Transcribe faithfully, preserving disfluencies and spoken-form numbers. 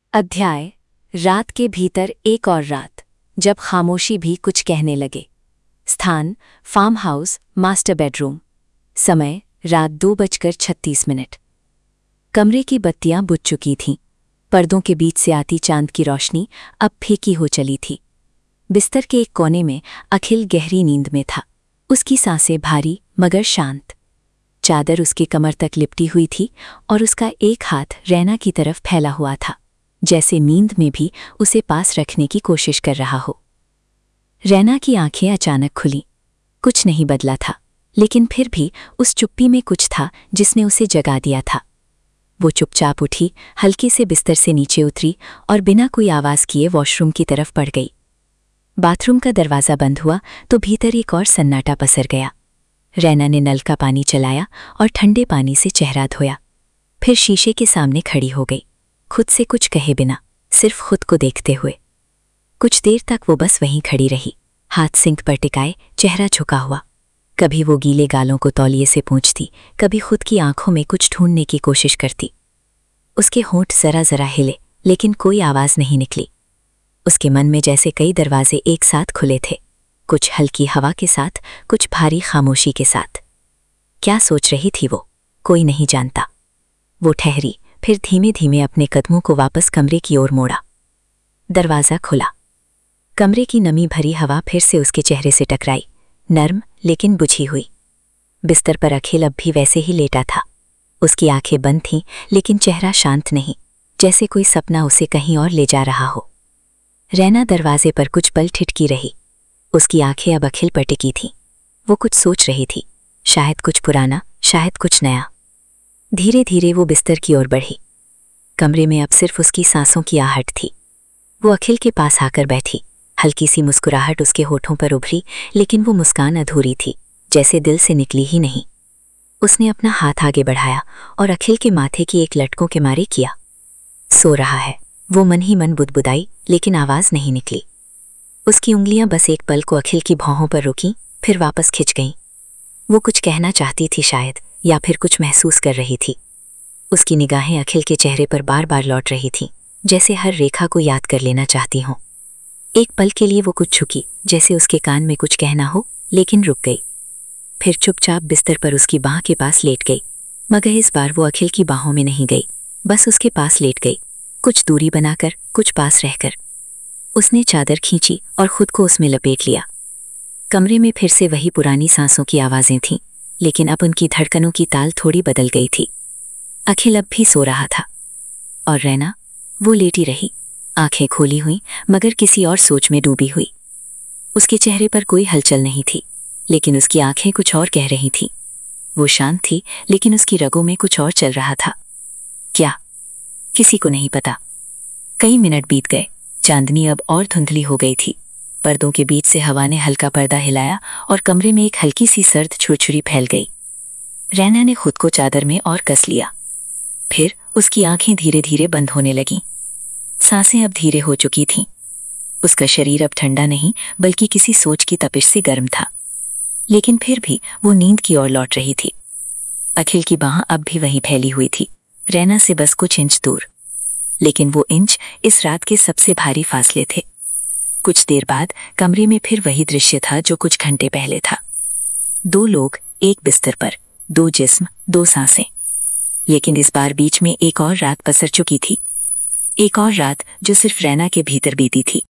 अध्याय रात के भीतर एक और रात, जब खामोशी भी कुछ कहने लगे। स्थान फार्म हाउस, मास्टर बेडरूम। समय रात दो बजकर छत्तीस मिनट। कमरे की बत्तियां बुझ चुकी थीं। पर्दों के बीच से आती चांद की रोशनी अब फीकी हो चली थी। बिस्तर के एक कोने में अखिल गहरी नींद में था। उसकी सांसें भारी मगर शांत। चादर उसकी कमर तक लिपटी हुई थी और उसका एक हाथ रैना की तरफ फैला हुआ था, जैसे नींद में भी उसे पास रखने की कोशिश कर रहा हो। रैना की आंखें अचानक खुलीं। कुछ नहीं बदला था, लेकिन फिर भी उस चुप्पी में कुछ था जिसने उसे जगा दिया था। वो चुपचाप उठी, हल्के से बिस्तर से नीचे उतरी और बिना कोई आवाज़ किए वॉशरूम की तरफ बढ़ गई। बाथरूम का दरवाज़ा बंद हुआ तो भीतर एक और सन्नाटा पसर गया। रैना ने नल का पानी चलाया और ठंडे पानी से चेहरा धोया। फिर शीशे के सामने खड़ी हो गई, खुद से कुछ कहे बिना, सिर्फ खुद को देखते हुए। कुछ देर तक वो बस वहीं खड़ी रही, हाथ सिंक पर टिकाए, चेहरा झुका हुआ। कभी वो गीले गालों को तौलिए से पोंछती, कभी खुद की आंखों में कुछ ढूंढने की कोशिश करती। उसके होंठ जरा जरा हिले, लेकिन कोई आवाज़ नहीं निकली। उसके मन में जैसे कई दरवाजे एक साथ खुले थे, कुछ हल्की हवा के साथ, कुछ भारी खामोशी के साथ। क्या सोच रही थी वो, कोई नहीं जानता। वो ठहरी, फिर धीमे धीमे अपने कदमों को वापस कमरे की ओर मोड़ा। दरवाज़ा खुला। कमरे की नमी भरी हवा फिर से उसके चेहरे से टकराई, नर्म लेकिन बुझी हुई। बिस्तर पर अखिल अब भी वैसे ही लेटा था। उसकी आंखें बंद थीं, लेकिन चेहरा शांत नहीं, जैसे कोई सपना उसे कहीं और ले जा रहा हो। रैना दरवाजे पर कुछ पल ठिठकी रही। उसकी आंखें अब अखिल पर टिकी थीं। वो कुछ सोच रही थी, शायद कुछ पुराना, शायद कुछ नया। धीरे धीरे वो बिस्तर की ओर बढ़ी। कमरे में अब सिर्फ उसकी सांसों की आहट थी। वो अखिल के पास आकर बैठी। हल्की सी मुस्कुराहट उसके होठों पर उभरी, लेकिन वो मुस्कान अधूरी थी, जैसे दिल से निकली ही नहीं। उसने अपना हाथ आगे बढ़ाया और अखिल के माथे की एक लटकों के मारे किया। सो रहा है, वो मन ही मन बुदबुदाई, लेकिन आवाज़ नहीं निकली। उसकी उंगलियां बस एक पल को अखिल की भौहों पर रुकीं, फिर वापस खिंच गईं। वो कुछ कहना चाहती थी शायद, या फिर कुछ महसूस कर रही थी। उसकी निगाहें अखिल के चेहरे पर बार बार लौट रही थीं, जैसे हर रेखा को याद कर लेना चाहती हों। एक पल के लिए वो कुछ झुकी, जैसे उसके कान में कुछ कहना हो, लेकिन रुक गई। फिर चुपचाप बिस्तर पर उसकी बाह के पास लेट गई, मगर इस बार वो अखिल की बाहों में नहीं गई, बस उसके पास लेट गई, कुछ दूरी बनाकर, कुछ पास रहकर। उसने चादर खींची और खुद को उसमें लपेट लिया। कमरे में फिर से वही पुरानी सांसों की आवाज़ें थीं, लेकिन अब उनकी धड़कनों की ताल थोड़ी बदल गई थी। अखिल अब भी सो रहा था, और रैना, वो लेटी रही, आंखें खोली हुई मगर किसी और सोच में डूबी हुई। उसके चेहरे पर कोई हलचल नहीं थी, लेकिन उसकी आंखें कुछ और कह रही थीं। वो शांत थी, लेकिन उसकी रगों में कुछ और चल रहा था। क्या? किसी को नहीं पता। कई मिनट बीत गए। चांदनी अब और धुंधली हो गई थी। पर्दों के बीच से हवा ने हल्का पर्दा हिलाया और कमरे में एक हल्की सी सर्द छुरछुरी फैल गई। रैना ने खुद को चादर में और कस लिया। फिर उसकी आंखें धीरे धीरे बंद होने लगीं। सांसें अब धीरे हो चुकी थीं। उसका शरीर अब ठंडा नहीं, बल्कि किसी सोच की तपिश से गर्म था। लेकिन फिर भी वो नींद की ओर लौट रही थी। अखिल की बाह अब भी वहीं फैली हुई थी, रैना से बस कुछ इंच दूर। लेकिन वो इंच इस रात के सबसे भारी फासले थे। कुछ देर बाद कमरे में फिर वही दृश्य था जो कुछ घंटे पहले था। दो लोग, एक बिस्तर पर, दो जिस्म, दो सांसें। लेकिन इस बार बीच में एक और रात पसर चुकी थी। एक और रात जो सिर्फ रैना के भीतर बीती थी।